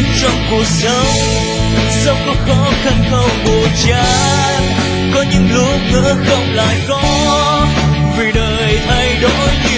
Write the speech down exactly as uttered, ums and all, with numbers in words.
trong cuộc sống. Dẫu có khó khăn không buồn chán, có những lúc ngỡ không lại có, vì đời thay đổi nhiều